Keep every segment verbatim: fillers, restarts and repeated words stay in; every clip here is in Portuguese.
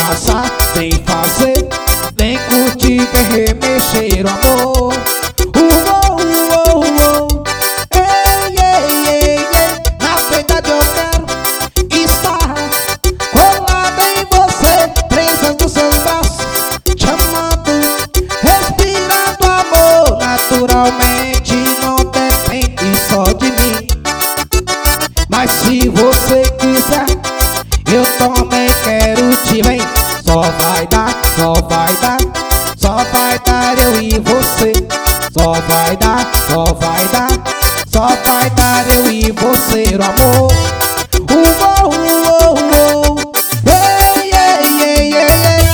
dançar, vem fazer, vem curtir, vem remexer o amor. Uou, uou, uou. Ei, ei, ei, ei. Na verdade eu quero estar colado em você, presa nos seus braços, chamando, respirando amor. Naturalmente não depende só de mim, mas se você quiser, eu também quero te ver. Só vai dar, só vai dar, só vai dar eu e você. Só vai dar, só vai dar, só vai dar eu e você o amor. Uou, uou, uou. Ei, ei, ei, ei, ei.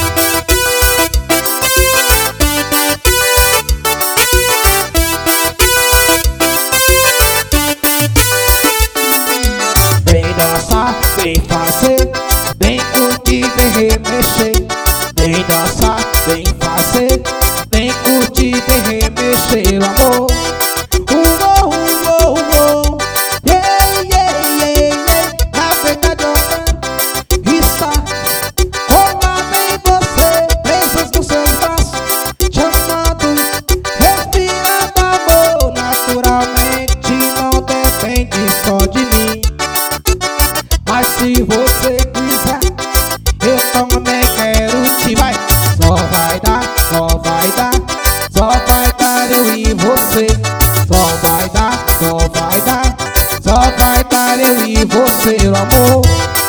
Vem dançar, vem fazer, vem curtir, vem remexer. Vem dançar, vem fazer, vem curtir, vem remexer o amor. Uou, uou, uou. Ei, ei, ei, ei. Na verdade eu quero estar colado em você, presas nos seus braços, chamando, respirando amor. Naturalmente não depende só de mim, mas se você quiser, eu também quero te vai. Só vai dar, só vai dar, só vai dar eu e você. Só vai dar, só vai dar, só vai dar eu e você o amor.